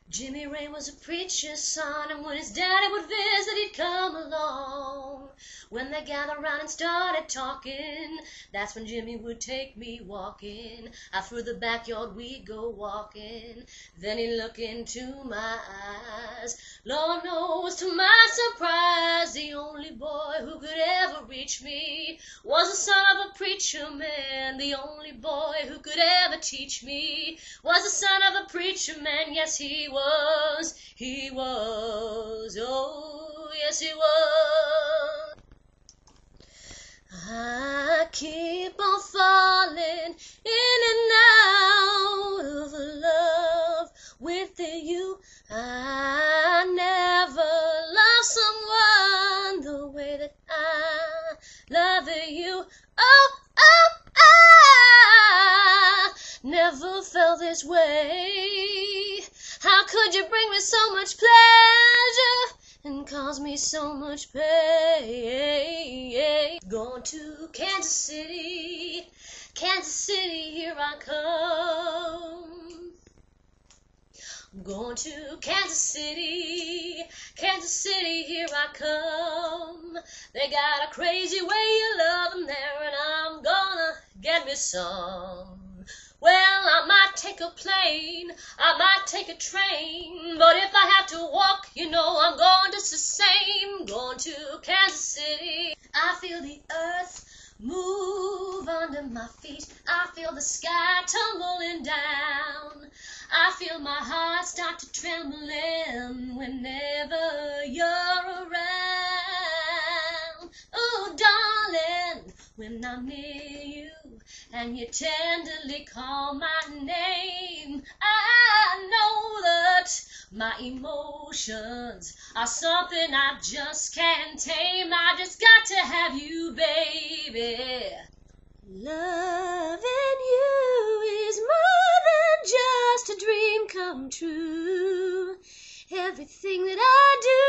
Jimmy Ray was a preacher's son, and when his daddy would visit, he'd come along. When they gathered around and started talking, that's when Jimmy would take me walking. Out through the backyard we'd go walking. Then he'd look into my eyes. Lord knows, to my surprise, the only boy who could ever reach me was the son of a preacher man. The only boy who could ever teach me was the son of a preacher man. Yes, he was, oh, yes, he was. I keep on falling in and out of love with you. I never loved someone the way that I love you. Oh, I never felt this way. How could you bring me so much pleasure and cause me so much pain? Going to Kansas City, here I come. I'm going to Kansas City, here I come. They got a crazy way of loving there, and I'm gonna get me some. Well, I might take a plane, I might take a train, but if I have to walk, you know I'm going just the same. Going to Kansas City. I feel the earth move under my feet. I feel the sky tumbling down. I feel my heart start to trembling whenever you're around. Oh, darling, when I'm near you and you tenderly call my name, I know that my emotions are something I just can't tame. I just got to have you, baby. Loving you is more than just a dream come true. Everything that I do